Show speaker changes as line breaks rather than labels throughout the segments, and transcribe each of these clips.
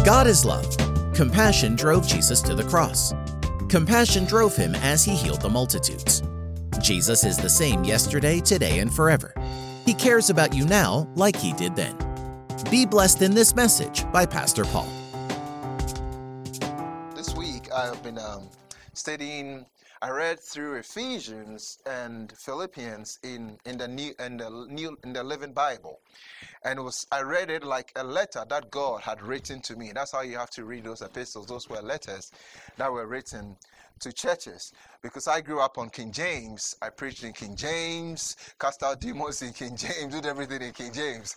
God is love. Compassion drove Jesus to the cross. Compassion drove him as he healed the multitudes. Jesus is the same yesterday, today, and forever. He cares about you now like he did then. Be blessed in this message by Pastor Paul.
This week I've been studying. I read through Ephesians and Philippians in the Living Bible, and I read it like a letter that God had written to me. That's how you have to read those epistles. Those were letters that were written to churches. Because I grew up on King James, I preached in King James, cast out demons in King James, did everything in King James.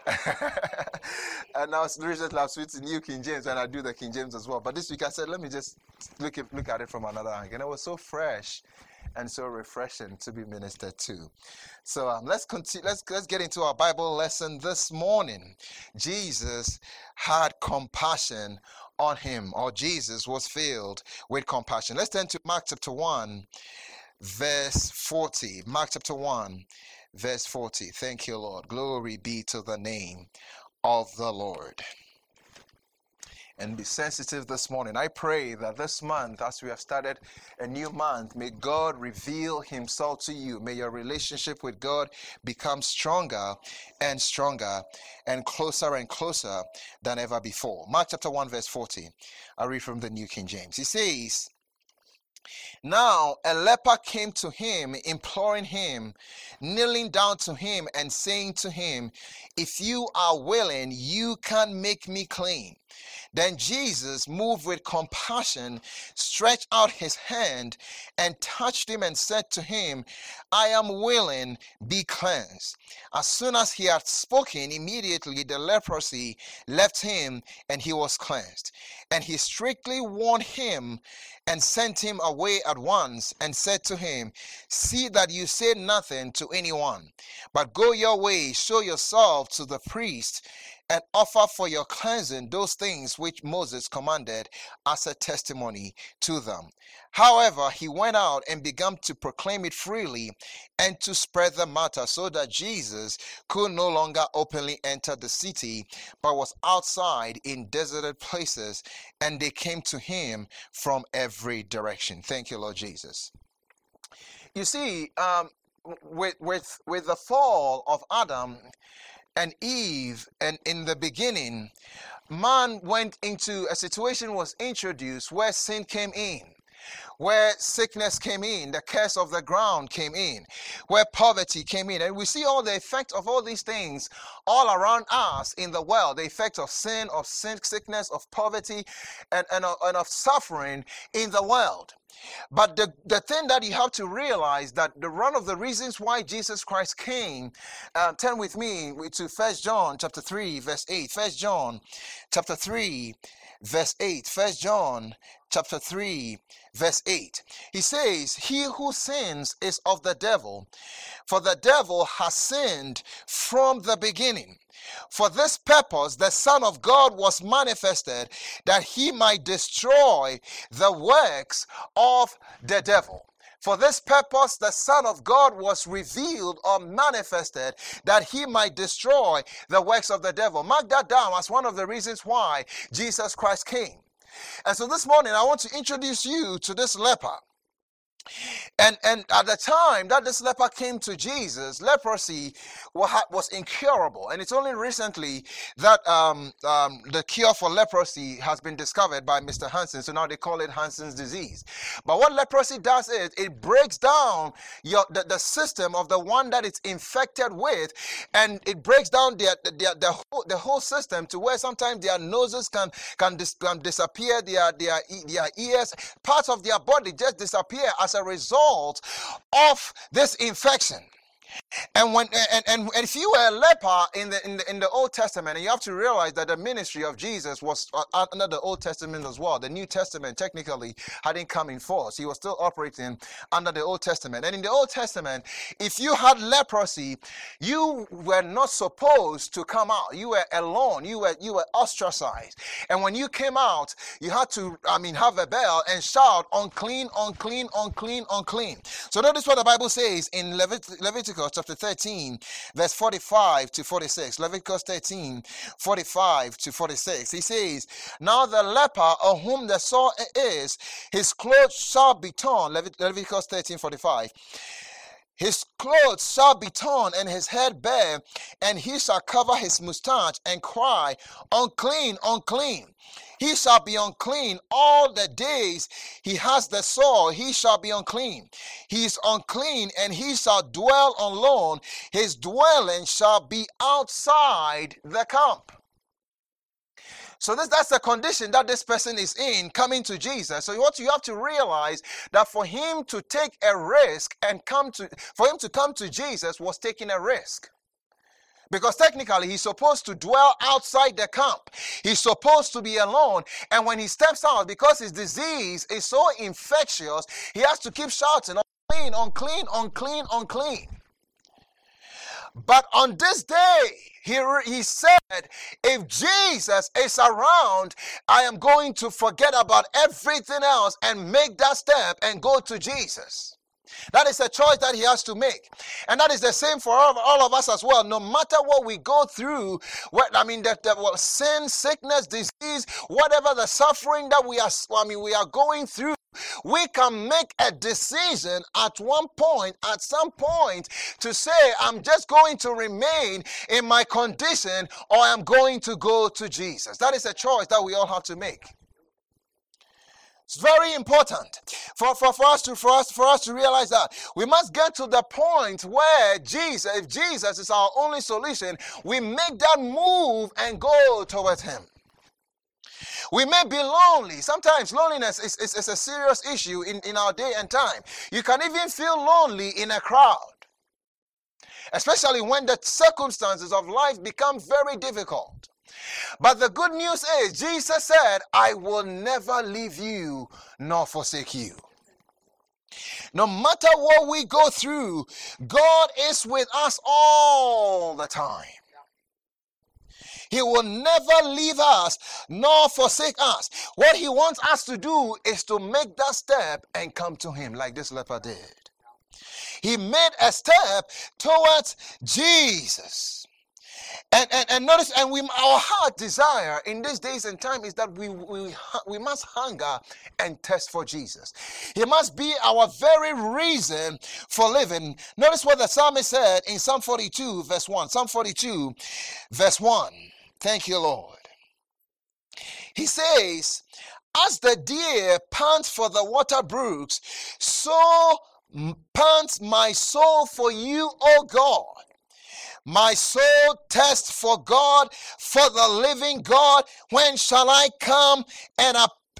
And now recently I've switched to New King James, and I do the King James as well. But this week I said, let me just look at it from another angle. And it was so fresh and so refreshing to be ministered to. So let's continue. Let's get into our Bible lesson this morning. Jesus had compassion on him, or Jesus was filled with compassion. Let's turn to Mark chapter 1, verse 40. Mark chapter 1, verse 40. Thank you, Lord. Glory be to the name of the Lord. And be sensitive this morning. I pray that this month, as we have started a new month, may God reveal himself to you. May your relationship with God become stronger and stronger and closer than ever before. Mark chapter 1 verse 40. I read from the New King James. He says, "Now a leper came to him, imploring him, kneeling down to him and saying to him, 'If you are willing, you can make me clean.' Then Jesus, moved with compassion, stretched out his hand and touched him and said to him, 'I am willing, be cleansed.' As soon as he had spoken, immediately the leprosy left him and he was cleansed. And he strictly warned him and sent him away at once and said to him, 'See that you say nothing to anyone, but go your way, show yourself to the priest, and offer for your cleansing those things which Moses commanded as a testimony to them.' However, he went out and began to proclaim it freely and to spread the matter, so that Jesus could no longer openly enter the city, but was outside in deserted places, and they came to him from every direction." Thank you, Lord Jesus. You see, with the fall of Adam and Eve, and in the beginning, man went into a situation, was introduced where sin came in, where sickness came in, the curse of the ground came in, where poverty came in. And we see all the effect of all these things all around us in the world, the effect of sin, sickness, of poverty, and of suffering in the world. But the thing that you have to realize, that one of the reasons why Jesus Christ came, turn with me to 1 John chapter 3 verse 8. 1 John chapter 3 verse 8. 1 John chapter 3 verse 8. He says, "He who sins is of the devil, for the devil has sinned from the beginning. For this purpose the Son of God was manifested, that he might destroy the works of the devil." For this purpose the Son of God was revealed or manifested, that he might destroy the works of the devil. Mark that down as one of the reasons why Jesus Christ came. And so this morning I want to introduce you to this leper. And at the time that this leper came to Jesus, leprosy was incurable. And it's only recently that the cure for leprosy has been discovered by Mr. Hansen. So now they call it Hansen's disease. But what leprosy does is it breaks down the system of the one that it's infected with, and it breaks down the whole system to where sometimes their noses can disappear, their ears, parts of their body just disappear as a result of this infection. And if you were a leper in the Old Testament, and you have to realize that the ministry of Jesus was under the Old Testament as well. The New Testament technically hadn't come in force. He was still operating under the Old Testament. And in the Old Testament, if you had leprosy, you were not supposed to come out. You were alone. You were ostracized. And when you came out, you had to have a bell and shout, "Unclean, unclean, unclean, unclean." So notice what the Bible says in Leviticus chapter chapter 13, verse 45 to 46. Leviticus 13, 45 to 46. He says, now the leper of whom the sore is, his clothes shall be torn. Leviticus 13, 45. His clothes shall be torn and his head bare, and he shall cover his mustache and cry, unclean, unclean. He shall be unclean all the days he has the sore. He shall be unclean. He is unclean, and he shall dwell alone. His dwelling shall be outside the camp. So that's the condition that this person is in coming to Jesus. So what you have to realize that for him to take a risk and for him to come to Jesus was taking a risk. Because technically he's supposed to dwell outside the camp. He's supposed to be alone. And when he steps out, because his disease is so infectious, he has to keep shouting, unclean, unclean, unclean, unclean. But on this day, he said, if Jesus is around, I am going to forget about everything else and make that step and go to Jesus. That is a choice that he has to make. And that is the same for all of us as well. No matter what we go through, sin, sickness, disease, whatever the suffering that we are going through, we can make a decision at some point to say, I'm just going to remain in my condition, or I'm going to go to Jesus. That is a choice that we all have to make. It's very important for us to realize that we must get to the point where if Jesus is our only solution, we make that move and go towards him. We may be lonely. Sometimes loneliness is a serious issue in our day and time. You can even feel lonely in a crowd, especially when the circumstances of life become very difficult. But the good news is, Jesus said, I will never leave you nor forsake you. No matter what we go through, God is with us all the time. He will never leave us nor forsake us. What he wants us to do is to make that step and come to him like this leper did. He made a step towards Jesus. And notice, our heart desire in these days and time is that we must hunger and thirst for Jesus. He must be our very reason for living. Notice what the psalmist said in Psalm 42 verse 1. Psalm 42 verse 1. Thank you, Lord. He says, as the deer pants for the water brooks, so pants my soul for you, O God. My soul thirsts for God, for the living God. When shall I come and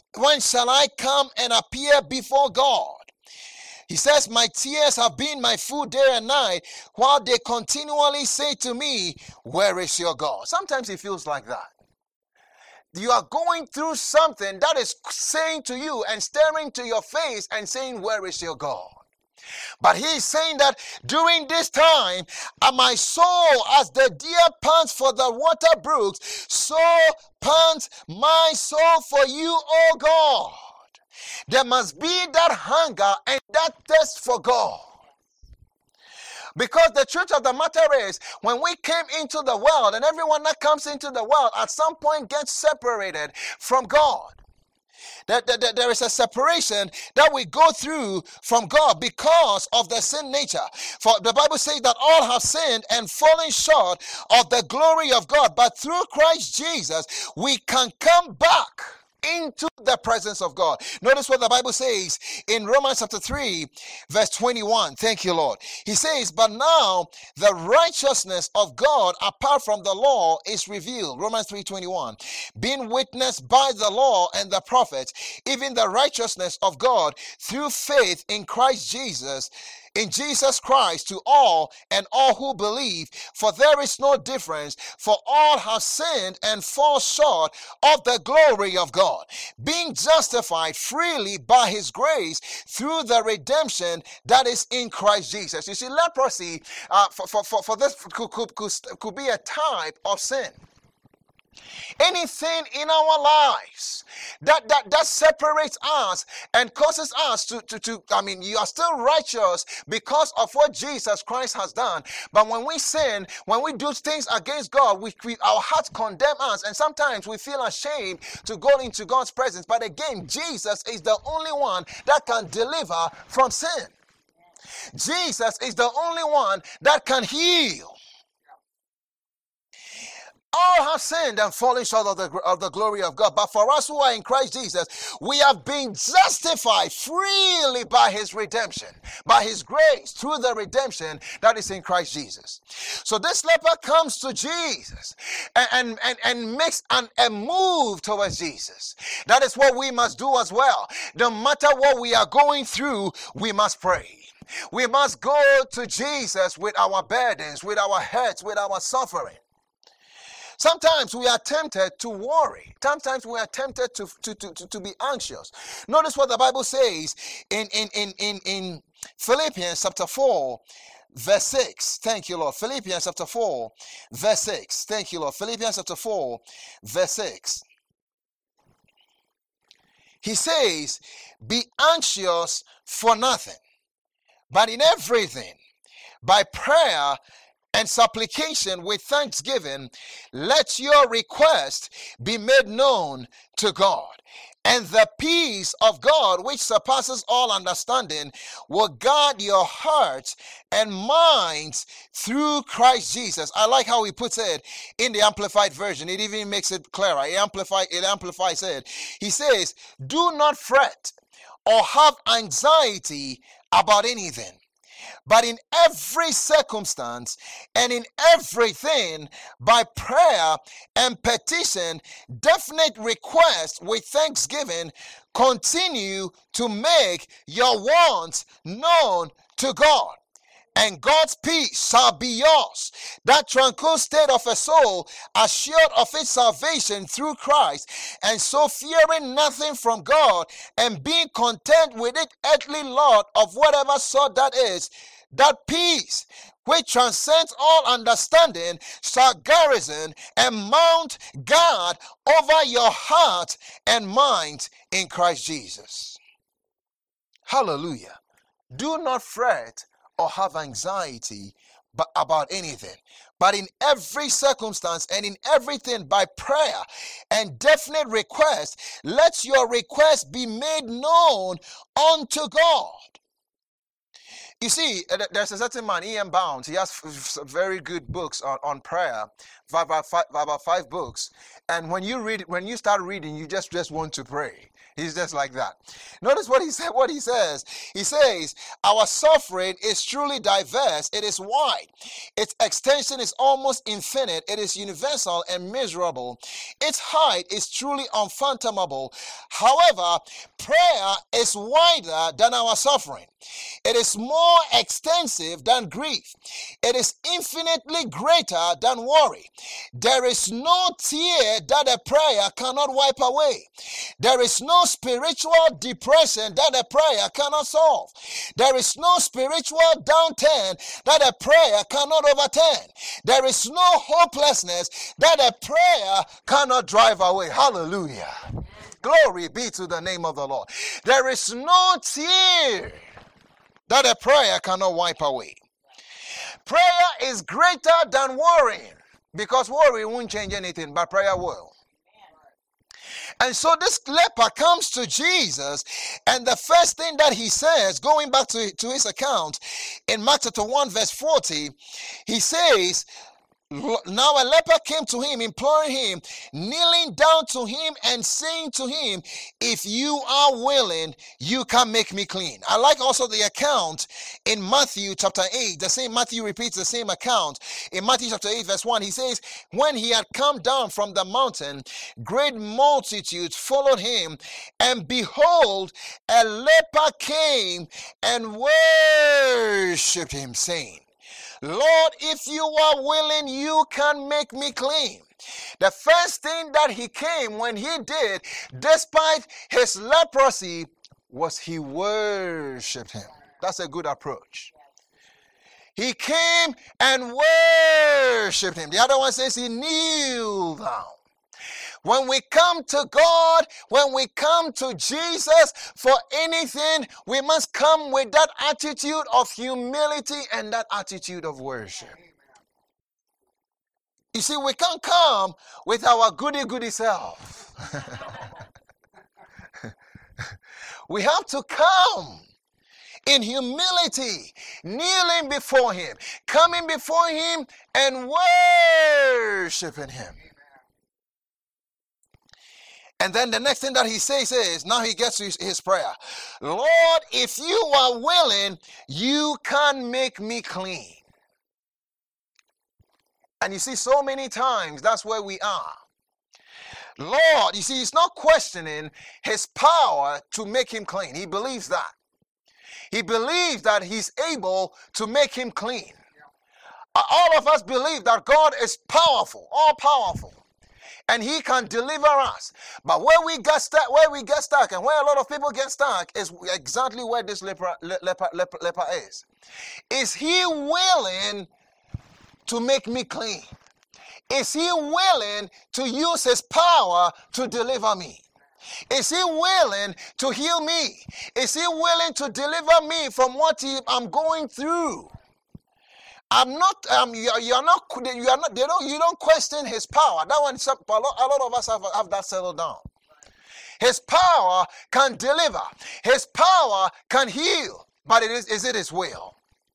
appear before God? He says, my tears have been my food day and night, while they continually say to me, where is your God? Sometimes it feels like that. You are going through something that is saying to you and staring to your face and saying, where is your God? But he is saying that during this time, my soul, as the deer pants for the water brooks, so pants my soul for you, O God. There must be that hunger and that thirst for God. Because the truth of the matter is, when we came into the world, and everyone that comes into the world at some point gets separated from God. There is a separation that we go through from God because of the sin nature. For the Bible says that all have sinned and fallen short of the glory of God. But through Christ Jesus, we can come back into the presence of God. Notice what the Bible says in Romans chapter 3 verse 21. Thank you, Lord. He says, but now the righteousness of God apart from the law is revealed. Romans 3:21. Being witnessed by the law and the prophets, even the righteousness of God through faith in Christ Jesus, in Jesus Christ, to all and all who believe, for there is no difference, for all have sinned and fall short of the glory of God, being justified freely by his grace through the redemption that is in Christ Jesus. You see, leprosy for this could be a type of sin. Anything in our lives that separates us and causes us to, you are still righteous because of what Jesus Christ has done. But when we sin, when we do things against God, our hearts condemn us. And sometimes we feel ashamed to go into God's presence. But again, Jesus is the only one that can deliver from sin. Jesus is the only one that can heal. All have sinned and fallen short of the glory of God. But for us who are in Christ Jesus, we have been justified freely by his redemption, by his grace, through the redemption that is in Christ Jesus. So this leper comes to Jesus and makes a move towards Jesus. That is what we must do as well. No matter what we are going through, we must pray. We must go to Jesus with our burdens, with our hurts, with our suffering. Sometimes we are tempted to worry. Sometimes we are tempted to be anxious. Notice what the Bible says in Philippians chapter 4, verse 6. Thank you, Lord. Philippians chapter 4, verse 6. Thank you, Lord. Philippians chapter 4, verse 6. He says, be anxious for nothing, but in everything, by prayer and supplication with thanksgiving, let your request be made known to God. And the peace of God, which surpasses all understanding, will guard your hearts and minds through Christ Jesus. I like how he puts it in the Amplified Version. It even makes it clearer. It amplifies it. He says, do not fret or have anxiety about anything, but in every circumstance and in everything, by prayer and petition, definite request with thanksgiving, continue to make your wants known to God. And God's peace shall be yours. That tranquil state of a soul, assured of its salvation through Christ, and so fearing nothing from God, and being content with it earthly lot of whatever sort that is, that peace which transcends all understanding shall garrison and mount guard over your heart and mind in Christ Jesus. Hallelujah. Do not fret or have anxiety about anything, but in every circumstance and in everything, by prayer and definite request, let your request be made known unto God. You see, there's a certain man, E.M. Bounds. He has very good books on prayer, about 5 books. And when you start reading, you just want to pray. He's just like that. Notice what he says. He says, our suffering is truly diverse. It is wide. Its extension is almost infinite. It is universal and miserable. Its height is truly unfathomable. However, prayer is wider than our suffering. It is more extensive than grief. It is infinitely greater than worry. There is no tear that a prayer cannot wipe away. There is no spiritual depression that a prayer cannot solve. There is no spiritual downturn that a prayer cannot overturn. There is no hopelessness that a prayer cannot drive away. Hallelujah. Glory be to the name of the Lord. There is no tear that a prayer cannot wipe away. Prayer is greater than worrying, because worry won't change anything, but prayer will. And so this leper comes to Jesus, and the first thing that he says, going back to his account in Mark chapter 1 verse 40, he says, now a leper came to him, imploring him, kneeling down to him and saying to him, if you are willing, you can make me clean. I like also the account in Matthew chapter 8. The same Matthew repeats the same account. In Matthew chapter 8 verse 1, he says, when he had come down from the mountain, great multitudes followed him, and behold, a leper came and worshipped him, saying, Lord, if you are willing, you can make me clean. The first thing that he came when he did, despite his leprosy, was he worshipped him. That's a good approach. He came and worshipped him. The other one says he kneeled down. When we come to God, when we come to Jesus for anything, we must come with that attitude of humility and that attitude of worship. You see, we can't come with our goody self. We have to come in humility, kneeling before him, coming before him and worshiping him. And then the next thing that he says is, now he gets to his prayer. Lord, if you are willing, you can make me clean. And you see, so many times, that's where we are. Lord, you see, he's not questioning his power to make him clean. He believes that. He believes that he's able to make him clean. All of us believe that God is powerful, all powerful, and he can deliver us. But where we get stuck, and where a lot of people get stuck is exactly where this leper is. Is he willing to make me clean? Is he willing to use his power to deliver me? Is he willing to heal me? Is he willing to deliver me from what I'm going through? You don't question his power. That one, a lot of us have that settled down. His power can deliver. His power can heal. But is it his will?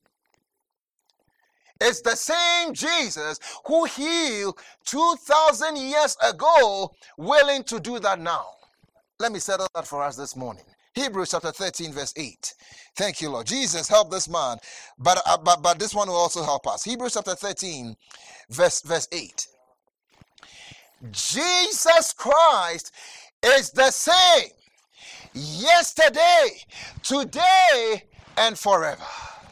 It's the same Jesus who healed 2,000 years ago, willing to do that now. Let me settle that for us this morning. Hebrews chapter 13, verse 8. Thank you, Lord. Jesus helped this man, but this one will also help us. Hebrews chapter 13, verse 8. Jesus Christ is the same yesterday, today, and forever.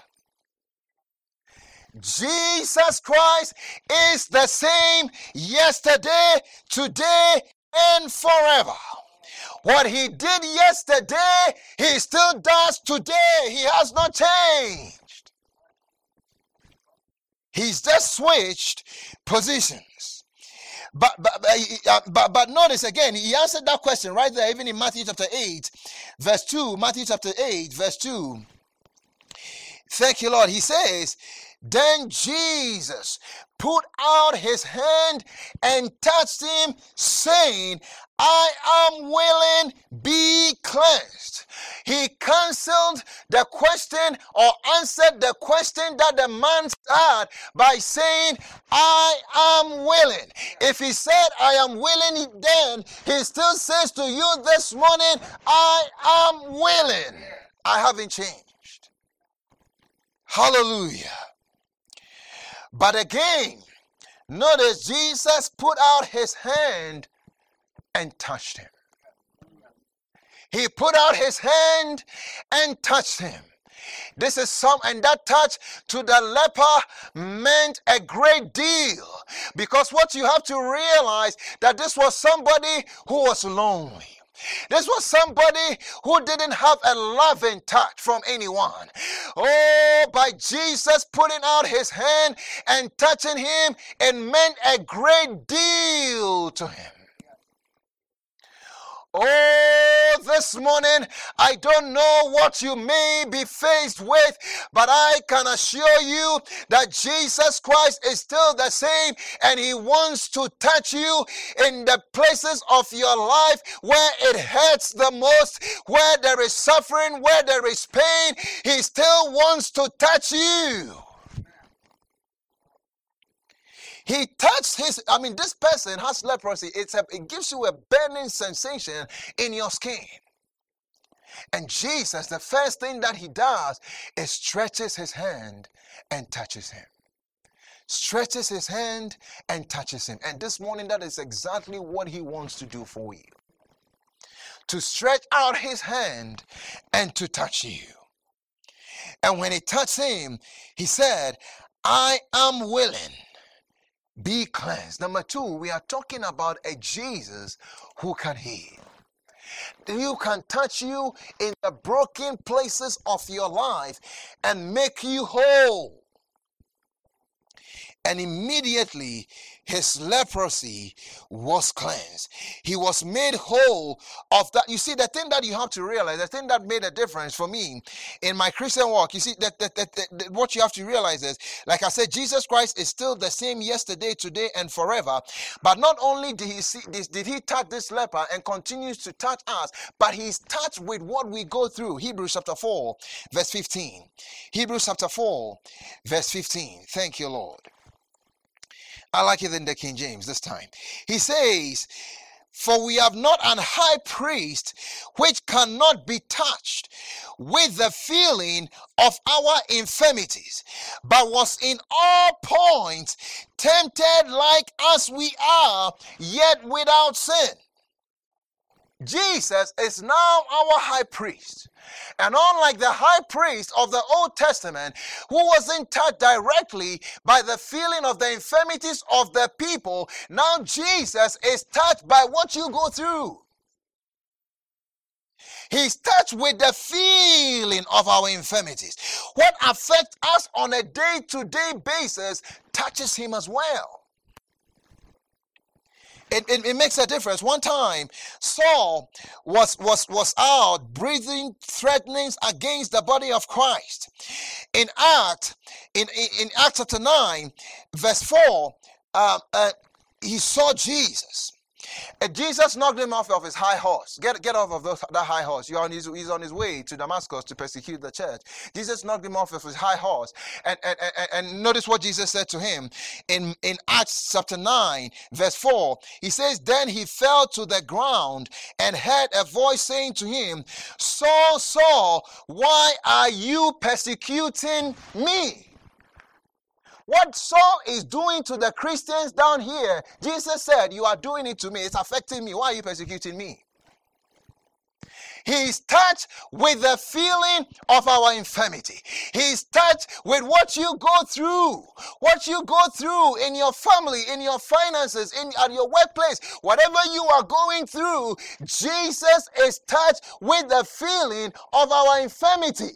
Jesus Christ is the same yesterday, today, and forever. What he did yesterday, he still does today. He has not changed. He's just switched positions. But notice again, he answered that question right there, even in Matthew chapter 8, verse 2. Matthew chapter 8, verse 2. Thank you, Lord. He says, then Jesus put out his hand and touched him, saying, I am willing, be cleansed. He canceled the question or answered the question that the man had by saying, I am willing. If he said, I am willing, then he still says to you this morning, I am willing. I haven't changed. Hallelujah. But again, notice Jesus put out his hand and touched him. He put out his hand and touched him. This is and that touch to the leper meant a great deal, because what you have to realize that this was somebody who was lonely. This was somebody who didn't have a loving touch from anyone. Oh, by Jesus putting out his hand and touching him, it meant a great deal to him. Oh, this morning, I don't know what you may be faced with, but I can assure you that Jesus Christ is still the same, and he wants to touch you in the places of your life where it hurts the most, where there is suffering, where there is pain. He still wants to touch you. He touched this person has leprosy. It gives you a burning sensation in your skin. And Jesus, the first thing that he does is stretches his hand and touches him. Stretches his hand and touches him. And this morning, that is exactly what he wants to do for you. To stretch out his hand and to touch you. And when he touched him, he said, I am willing. Be cleansed. Number two, we are talking about a Jesus who can heal. Who can touch you in the broken places of your life and make you whole. And immediately his leprosy was cleansed. He was made whole of that. You see, the thing that you have to realize, the thing that made a difference for me in my Christian walk, you see, that what you have to realize is, like I said, Jesus Christ is still the same yesterday, today, and forever. But not only did he touch this leper and continues to touch us, but he's touched with what we go through. Hebrews chapter 4, verse 15. Hebrews chapter 4, verse 15. Thank you, Lord. I like it in the King James this time. He says, for we have not an high priest which cannot be touched with the feeling of our infirmities, but was in all points tempted like as we are, yet without sin. Jesus is now our high priest. And unlike the high priest of the Old Testament, who wasn't touched directly by the feeling of the infirmities of the people, now Jesus is touched by what you go through. He's touched with the feeling of our infirmities. What affects us on a day-to-day basis touches him as well. It makes a difference. One time, Saul was out breathing threatenings against the body of Christ. In Acts chapter 9, verse 4, he saw Jesus. Jesus knocked him off of his high horse. Get off of that high horse. He's on his way to Damascus to persecute the church. Jesus knocked him off of his high horse. And notice what Jesus said to him in Acts chapter 9, verse 4. He says, then he fell to the ground and heard a voice saying to him, Saul, Saul, why are you persecuting me? What Saul is doing to the Christians down here, Jesus said, you are doing it to me. It's affecting me. Why are you persecuting me? He's touched with the feeling of our infirmity. He's touched with what you go through. What you go through in your family, in your finances, at your workplace. Whatever you are going through, Jesus is touched with the feeling of our infirmity.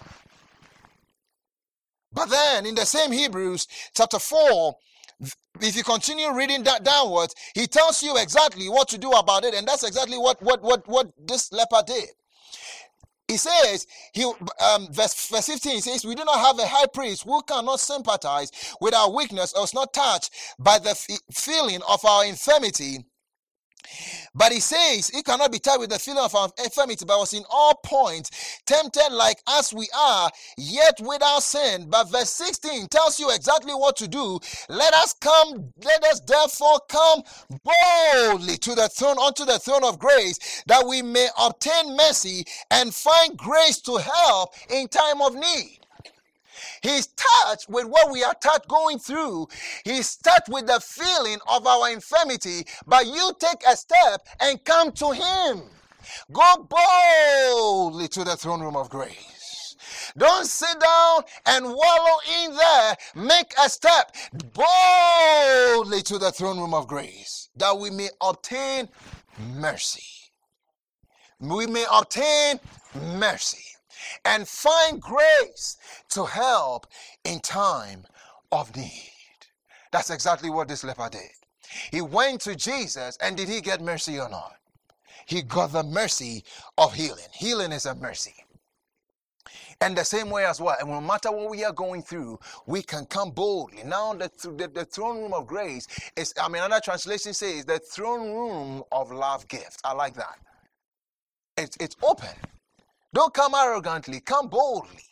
But then in the same Hebrews chapter 4, if you continue reading that downwards, he tells you exactly what to do about it. And that's exactly what this leper did. He says, verse 15, he says, we do not have a high priest who cannot sympathize with our weakness or is not touched by the feeling of our infirmity. But he says he cannot be touched with the feeling of our infirmity, but was in all points tempted like as we are, yet without sin. But verse 16 tells you exactly what to do. Let us therefore come boldly to the throne, unto the throne of grace, that we may obtain mercy and find grace to help in time of need. He's touched with what we are going through. He's touched with the feeling of our infirmity. But you take a step and come to him. Go boldly to the throne room of grace. Don't sit down and wallow in there. Make a step boldly to the throne room of grace, that we may obtain mercy. We may obtain mercy and find grace to help in time of need. That's exactly what this leper did. He went to Jesus, and did he get mercy or not? He got the mercy of healing. Healing is a mercy. And the same way as well, and no matter what we are going through, we can come boldly. Now the throne room of grace is, another translation says, the throne room of love gift. I like that. It's open. Don't come arrogantly, come boldly.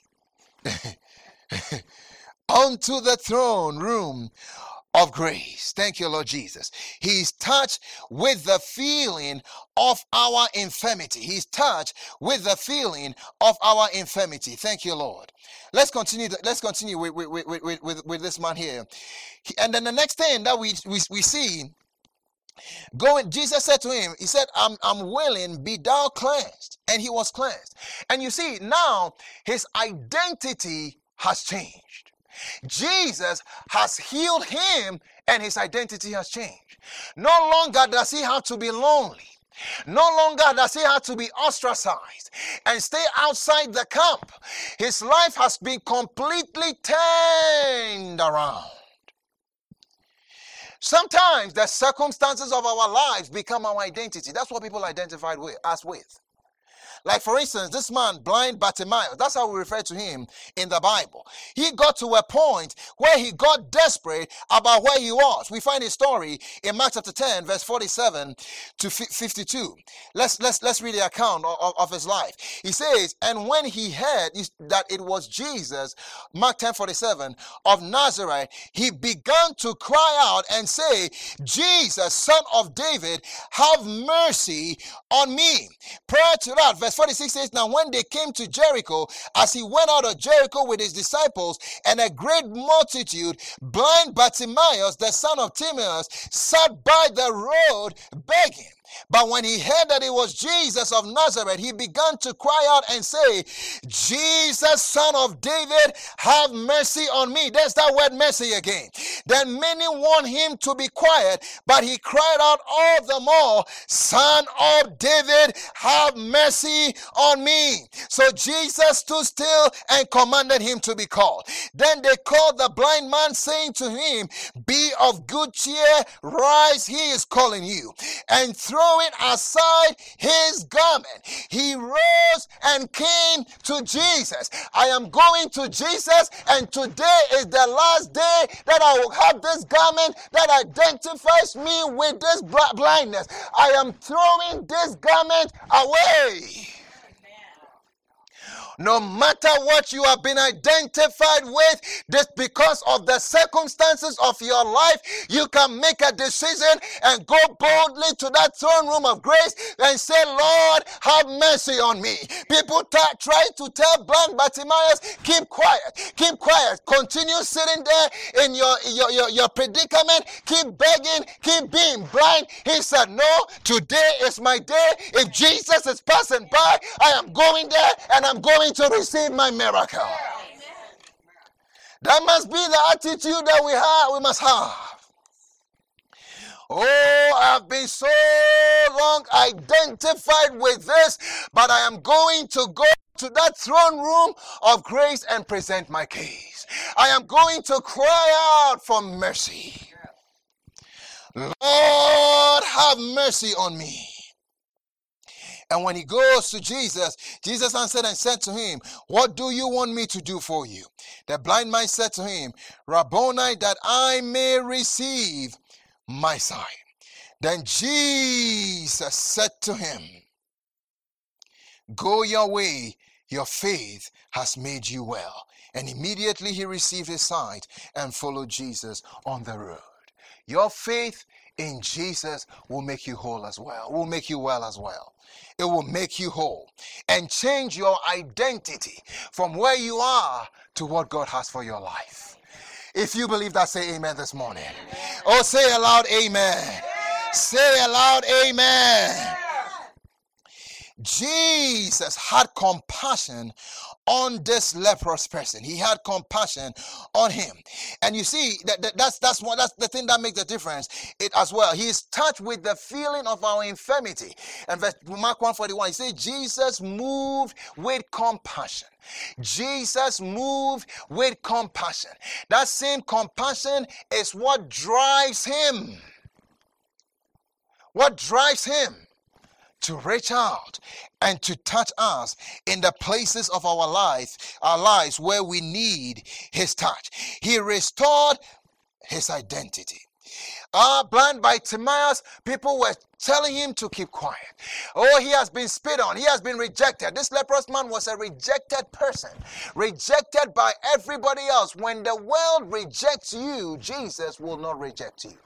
Unto the throne room of grace. Thank you, Lord Jesus. He's touched with the feeling of our infirmity. He's touched with the feeling of our infirmity. Thank you, Lord. Let's continue with this man here. And then the next thing that we see, Jesus said to him, he said, I'm willing, be thou cleansed. And he was cleansed. And you see, now his identity has changed. Jesus has healed him, and his identity has changed. No longer does he have to be lonely. No longer does he have to be ostracized and stay outside the camp. His life has been completely turned around. Sometimes the circumstances of our lives become our identity. That's what people identified with us with. Like, for instance, this man, blind Bartimaeus, that's how we refer to him in the Bible. He got to a point where he got desperate about where he was. We find his story in Mark chapter 10, verse 47 to 52. Let's read the account of his life. He says, and when he heard that it was Jesus, Mark 10:47, of Nazareth, he began to cry out and say, Jesus, son of David, have mercy on me. Prior to that, verse 46 says, now when they came to Jericho, as he went out of Jericho with his disciples and a great multitude, blind Bartimaeus, the son of Timaeus, sat by the road begging. But when he heard that it was Jesus of Nazareth, he began to cry out and say, Jesus, son of David, have mercy on me. There's that word mercy again. Then many want him to be quiet, but he cried out all the more, Son of David, have mercy on me. So Jesus stood still and commanded him to be called. Then they called the blind man, saying to him, be of good cheer, rise, he is calling you. And throwing aside his garment, he rose and came to Jesus. I am going to Jesus, and today is the last day that I will have this garment that identifies me with this blindness. I am throwing this garment away. No matter what you have been identified with, just because of the circumstances of your life, you can make a decision and go boldly to that throne room of grace and say, Lord, have mercy on me. People try to tell blind Bartimaeus, keep quiet, continue sitting there in your predicament, keep begging, keep being blind. He said, no, today is my day. If Jesus is passing by, I am going there and I'm going to receive my miracle. That must be the attitude that we must have. Oh, I have been so long identified with this, but I am going to go to that throne room of grace and present my case. I am going to cry out for mercy. Lord, have mercy on me. And when he goes to Jesus, Jesus answered and said to him, what do you want me to do for you? The blind man said to him, Rabboni, that I may receive my sight. Then Jesus said to him, go your way, your faith has made you well. And immediately he received his sight and followed Jesus on the road. Your faith in Jesus will make you whole as well, will make you well as well. It will make you whole and change your identity from where you are to what God has for your life. If you believe that, say amen this morning. Oh, say aloud, amen. Say aloud, amen. Jesus had compassion on this leprous person. He had compassion on him. And you see, that's the thing that makes the difference. It as well. He is touched with the feeling of our infirmity. And Mark 1:41, he says, Jesus moved with compassion. Jesus moved with compassion. That same compassion is what drives him. What drives him to reach out and to touch us in the places of our lives where we need his touch. He restored his identity. Blind Bartimaeus, people were telling him to keep quiet. Oh, he has been spit on. He has been rejected. This leprous man was a rejected person, rejected by everybody else. When the world rejects you, Jesus will not reject you.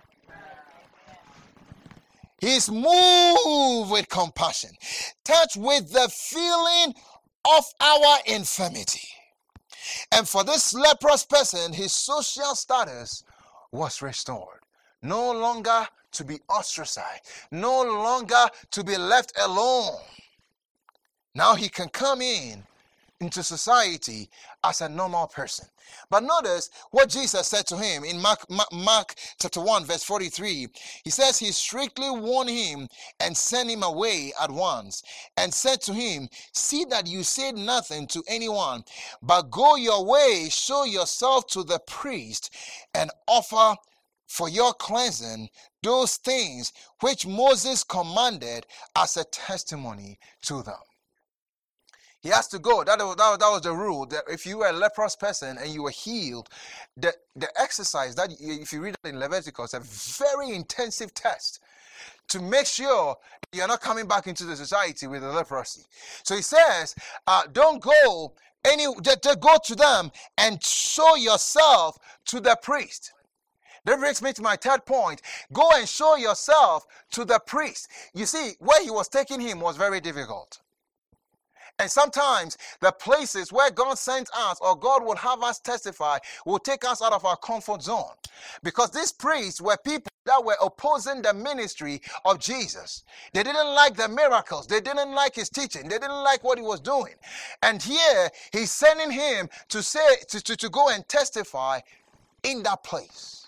He's moved with compassion, touched with the feeling of our infirmity. And for this leprous person, his social status was restored. No longer to be ostracized, no longer to be left alone. Now he can come into society as a normal person. But notice what Jesus said to him in Mark chapter 1 verse 43. He says he strictly warned him and sent him away at once and said to him, see that you say nothing to anyone, but go your way, show yourself to the priest and offer for your cleansing those things which Moses commanded as a testimony to them. He has to go. That was the rule. That if you were a leprous person and you were healed, the exercise that if you read it in Leviticus, a very intensive test to make sure you're not coming back into the society with the leprosy. So he says, don't go just go to them and show yourself to the priest. That brings me to my third point. Go and show yourself to the priest. You see, where he was taking him was very difficult. And sometimes the places where God sends us or God will have us testify will take us out of our comfort zone. Because these priests were people that were opposing the ministry of Jesus. They didn't like the miracles. They didn't like his teaching. They didn't like what he was doing. And here he's sending him to go and testify in that place.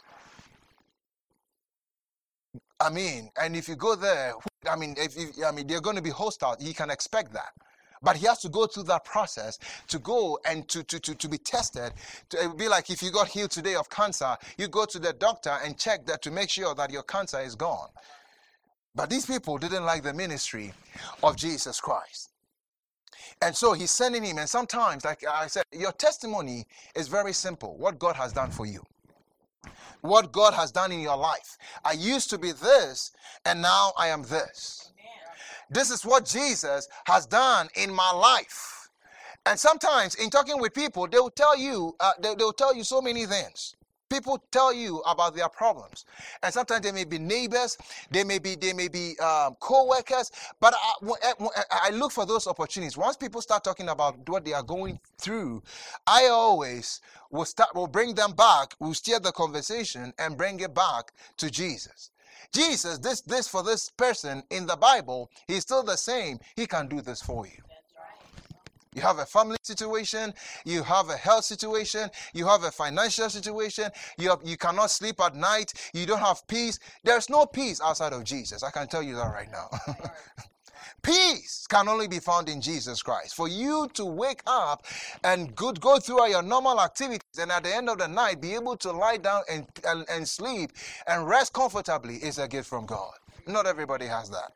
And if you go there, they're going to be hostile. You can expect that. But he has to go through that process to go and to be tested. It would be like if you got healed today of cancer, you go to the doctor and check that to make sure that your cancer is gone. But these people didn't like the ministry of Jesus Christ. And so he's sending him. And sometimes, like I said, your testimony is very simple. What God has done for you. What God has done in your life. I used to be this, and now I am this. This is what Jesus has done in my life. And sometimes in talking with people, they will tell you, so many things. People tell you about their problems. And sometimes they may be neighbors, they may be co-workers. But I look for those opportunities. Once people start talking about what they are going through, I always will bring them back, will steer the conversation and bring it back to Jesus. Jesus, this for this person in the Bible, he's still the same. He can do this for you. That's right. You have a family situation, you have a health situation, you have a financial situation, you cannot sleep at night, you don't have peace. There's no peace outside of Jesus. I can tell you that right now. Peace can only be found in Jesus Christ. For you to wake up and go through your normal activities and at the end of the night be able to lie down and sleep and rest comfortably is a gift from God. Not everybody has that.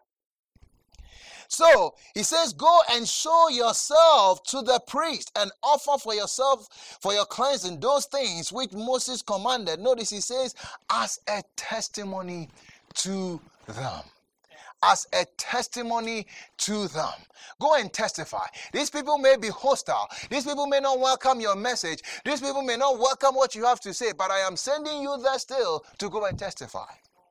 So he says, go and show yourself to the priest and offer for yourself, for your cleansing, those things which Moses commanded. Notice he says, as a testimony to them. As a testimony to them. Go and testify. These people may be hostile. These people may not welcome your message. These people may not welcome what you have to say, but I am sending you there still to go and testify.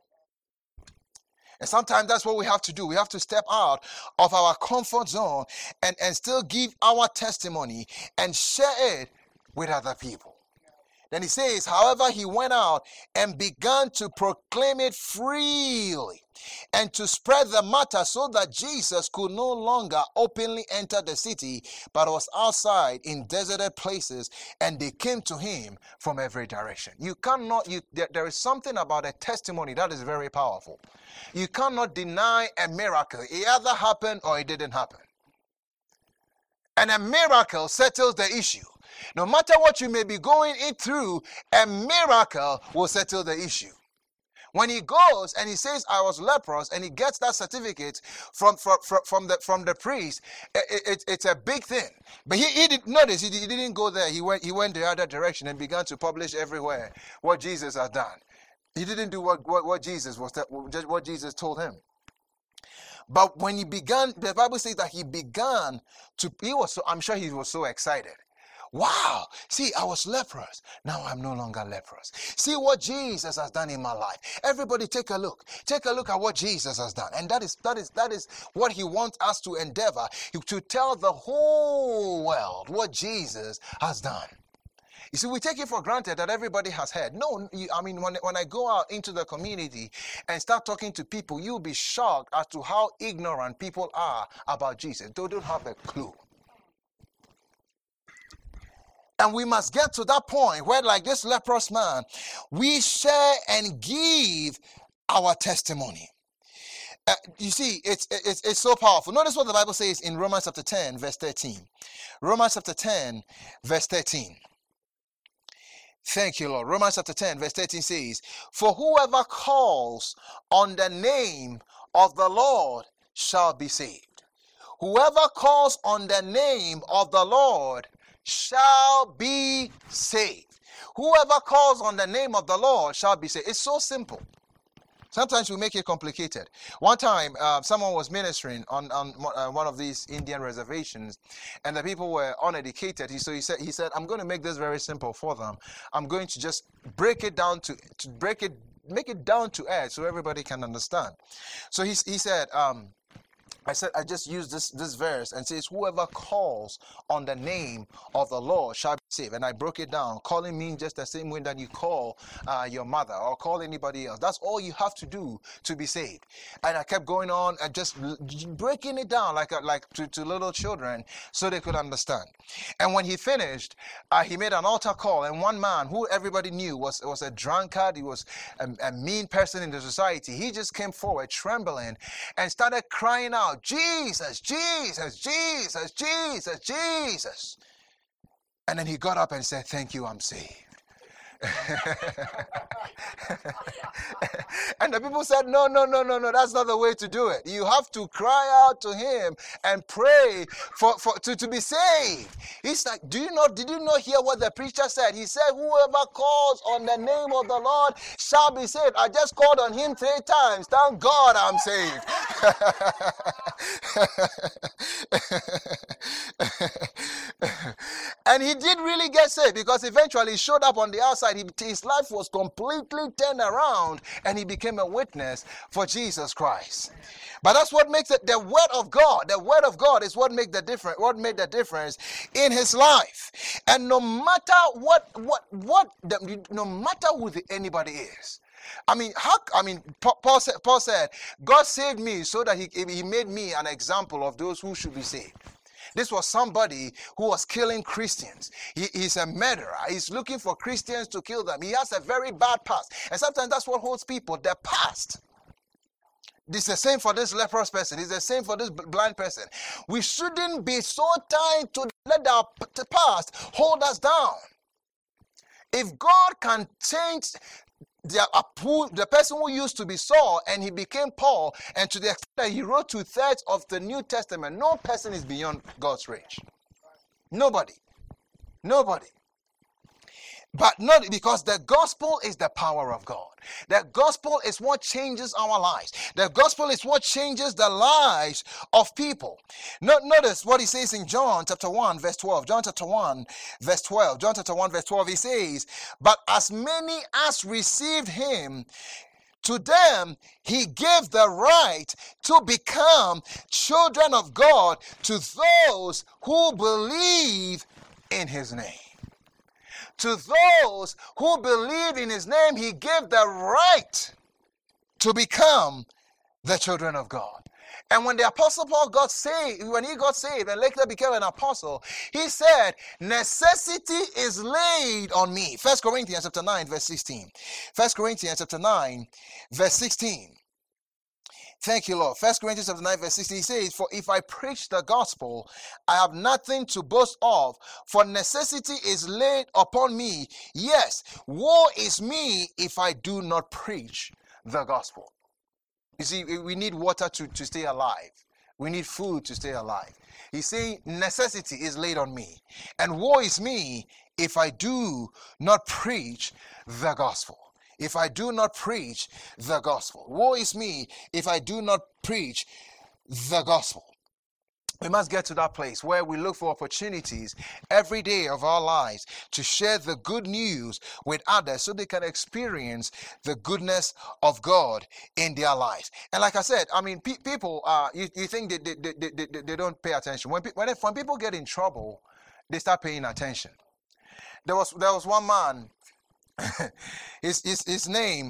And sometimes that's what we have to do. We have to step out of our comfort zone and still give our testimony and share it with other people. Then he says, however, he went out and began to proclaim it freely and to spread the matter so that Jesus could no longer openly enter the city, but was outside in deserted places, and they came to him from every direction. There is something about a testimony that is very powerful. You cannot deny a miracle. It either happened or it didn't happen. And a miracle settles the issue. No matter what you may be going through, a miracle will settle the issue. When he goes and he says, I was leprous, and he gets that certificate from the priest, it's a big thing. But he didn't notice, he didn't go there. He went the other direction and began to publish everywhere what Jesus had done. He didn't do what Jesus what Jesus told him. But when he began, the Bible says that I'm sure he was so excited. Wow, see, I was leprous. Now I'm no longer leprous. See what Jesus has done in my life. Everybody take a look. Take a look at what Jesus has done. And that is what he wants us to endeavor, to tell the whole world what Jesus has done. You see, we take it for granted that everybody has heard. No, when I go out into the community and start talking to people, you'll be shocked as to how ignorant people are about Jesus. They don't have a clue. And we must get to that point where, like this leprous man, we share and give our testimony. You see, it's so powerful. Notice what the Bible says in Romans chapter 10, verse 13. Romans chapter 10, verse 13. Thank you, Lord. Romans chapter 10, verse 13 says, for whoever calls on the name of the Lord shall be saved. Whoever calls on the name of the Lord shall be saved. Whoever calls on the name of the Lord shall be saved. It's so simple. Sometimes we make it complicated. One time, someone was ministering on one of these Indian reservations, and the people were uneducated. So he said, I'm going to make this very simple for them. I'm going to just break it down make it down to earth so everybody can understand. So he said, I just use this verse and says, whoever calls on the name of the Lord shall be saved. And I broke it down. Calling means just the same way that you call your mother or call anybody else. That's all you have to do to be saved. And I kept going on and just breaking it down like to little children so they could understand. And when he finished, he made an altar call. And one man who everybody knew was a drunkard. He was a mean person in the society. He just came forward trembling and started crying out, Jesus, Jesus, Jesus, Jesus, Jesus. And then he got up and said, thank you, I'm saved. And the people said, no, that's not the way to do it. You have to cry out to him and pray to be saved. He's like, did you not hear what the preacher said? He said, whoever calls on the name of the Lord shall be saved. I just called on him 3 times. Thank God I'm saved. And he did really get saved, because eventually he showed up on the outside. His life was completely turned around and he became a witness for Jesus Christ. But that's what makes it the word of God. The word of God is what made the difference in his life. And no matter no matter who anybody is. Paul said, God saved me so that he made me an example of those who should be saved. This was somebody who was killing Christians. He's a murderer. He's looking for Christians to kill them. He has a very bad past. And sometimes that's what holds people, their past. It's the same for this leprous person. It's the same for this blind person. We shouldn't be so tied to let our past hold us down. If God can change the person who used to be Saul and he became Paul, and to the extent that he wrote 2/3 of the New Testament, no person is beyond God's reach. Nobody. But not because the gospel is the power of God. The gospel is what changes our lives. The gospel is what changes the lives of people. Notice what he says in John chapter 1 verse 12. John chapter 1 verse 12 he says, but as many as received him, to them he gave the right to become children of God, to those who believe in his name. To those who believe in his name, he gave the right to become the children of God. And when the Apostle Paul got saved and later became an apostle, he said, necessity is laid on me. 1 Corinthians chapter 9, verse 16. 1 Corinthians chapter 9, verse 16. Thank you, Lord. 1 Corinthians chapter 9, verse 16 says, for if I preach the gospel, I have nothing to boast of, for necessity is laid upon me. Yes, woe is me if I do not preach the gospel. You see, we need water to stay alive. We need food to stay alive. He's saying necessity is laid on me. And woe is me if I do not preach the gospel. If I do not preach the gospel. Woe is me if I do not preach the gospel. We must get to that place where we look for opportunities every day of our lives to share the good news with others so they can experience the goodness of God in their lives. And like I said, people, you think they don't pay attention. When people get in trouble, they start paying attention. There was one man. his name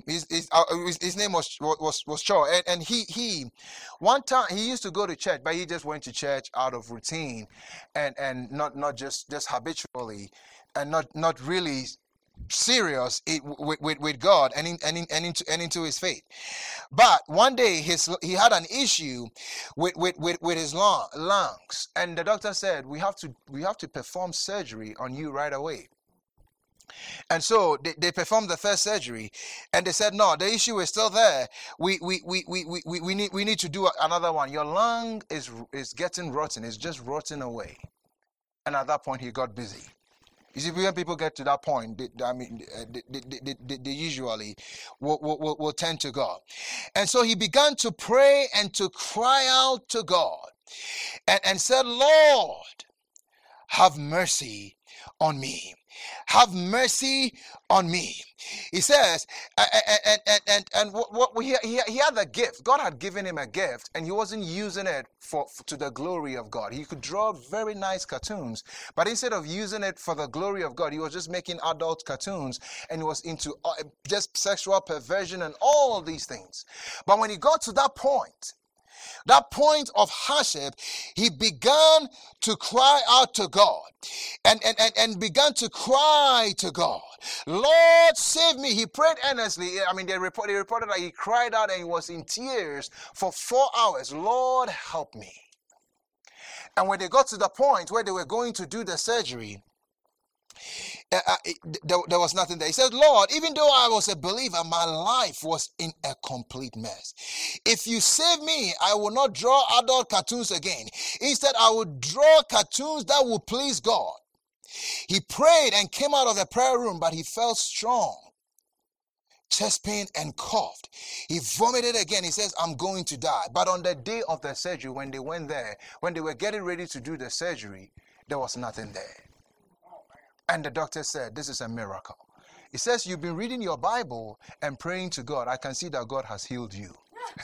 was Cho, and he one time he used to go to church, but he just went to church out of routine and not just habitually, and not really serious with God and into his faith. But one day he had an issue with his lungs, and the doctor said, we have to perform surgery on you right away. And so they performed the first surgery, and they said, no, the issue is still there. We need to do another one. Your lung is getting rotten. It's just rotting away. And at that point, he got busy. You see, when people get to that point, they usually will tend to God. And so he began to pray and to cry out to God and said, Lord, have mercy on me. Have mercy on me. He says, and what he had a gift. God had given him a gift, and he wasn't using it to the glory of God. He could draw very nice cartoons, but instead of using it for the glory of God, he was just making adult cartoons, and he was into just sexual perversion and all of these things. But when he got to that point of hardship, he began to cry out to God and began to cry to God, Lord, save me. He prayed earnestly. I mean, they reported that he cried out and he was in tears for 4 hours. Lord, help me. And when they got to the point where they were going to do the surgery, there was nothing there. He said, Lord, even though I was a believer, my life was in a complete mess. If you save me, I will not draw adult cartoons again. Instead, I will draw cartoons that will please God. He prayed and came out of the prayer room, but he felt strong, chest pain, and coughed. He vomited again. He says, I'm going to die. But on the day of the surgery, when they went there, when they were getting ready to do the surgery, there was nothing there. And the doctor said, this is a miracle. He says, you've been reading your Bible and praying to God. I can see that God has healed you.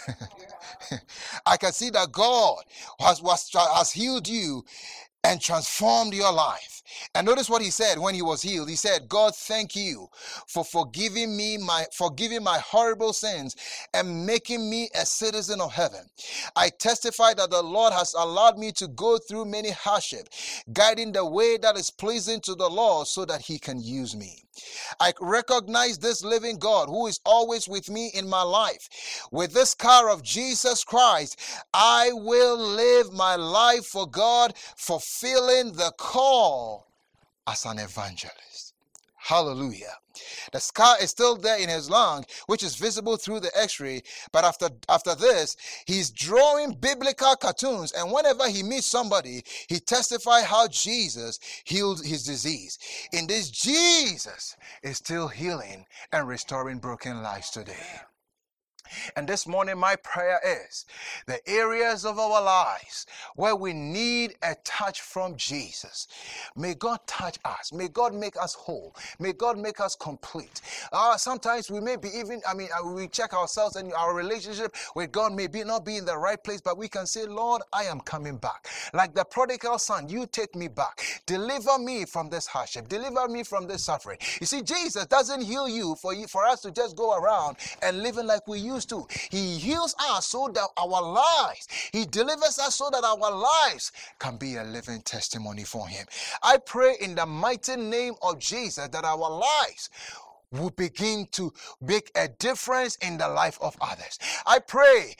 I can see that God has healed you and transformed your life. And notice what he said when he was healed. He said, God, thank you for forgiving my horrible sins and making me a citizen of heaven. I testify that the Lord has allowed me to go through many hardships, guiding the way that is pleasing to the Lord so that he can use me. I recognize this living God who is always with me in my life. With this car of Jesus Christ, I will live my life for God, fulfilling the call as an evangelist. Hallelujah. The scar is still there in his lung, which is visible through the x-ray. But after this, he's drawing biblical cartoons. And whenever he meets somebody, he testifies how Jesus healed his disease. In this, Jesus is still healing and restoring broken lives today. And this morning, my prayer is the areas of our lives where we need a touch from Jesus. May God touch us. May God make us whole. May God make us complete. Sometimes we may be we check ourselves and our relationship with God may not be in the right place, but we can say, Lord, I am coming back. Like the prodigal son, you take me back. Deliver me from this hardship. Deliver me from this suffering. You see, Jesus doesn't heal you for us to just go around and living like we used to. He heals us so that our lives, he delivers us so that our lives can be a living testimony for him. I pray in the mighty name of Jesus that our lives will begin to make a difference in the life of others. I pray,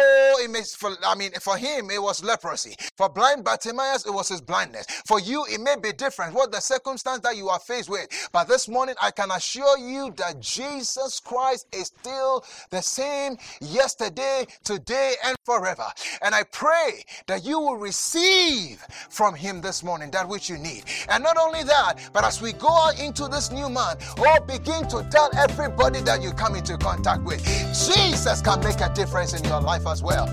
for him it was leprosy. For blind Bartimaeus, it was his blindness. For you, it may be different, what the circumstance that you are faced with. But this morning, I can assure you that Jesus Christ is still the same yesterday, today, and forever. And I pray that you will receive from him this morning that which you need. And not only that, but as we go out into this new month, begin to tell everybody that you come into contact with, Jesus can make a difference in your life as well.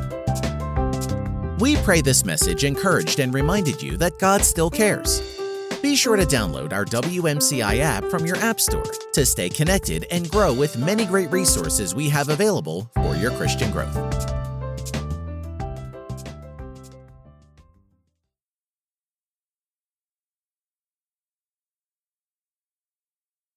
We pray this message encouraged and reminded you that God still cares. Be sure to download our WMCI app from your app store to stay connected and grow with many great resources we have available for your Christian growth.